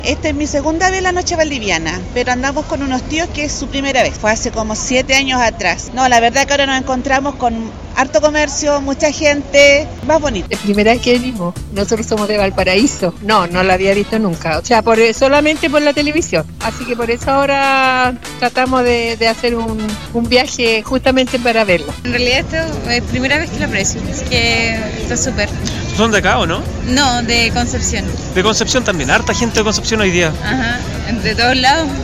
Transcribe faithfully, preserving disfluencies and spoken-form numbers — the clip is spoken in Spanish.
Esta es mi segunda vez la noche valdiviana, pero andamos con unos tíos que es su primera vez. Fue hace como siete años atrás. No, la verdad que ahora nos encontramos con harto comercio, mucha gente, más bonito. La primera vez que venimos, nosotros somos de Valparaíso. No, no la había visto nunca. O sea, por, solamente por la televisión. Así que por eso ahora tratamos de, de hacer un, un viaje justamente para verla. En realidad esto es primera vez que la aprecio, así que está súper. ¿Son de acá o no? No, de Concepción. De Concepción también, harta gente de Concepción hoy día. Ajá, de todos lados.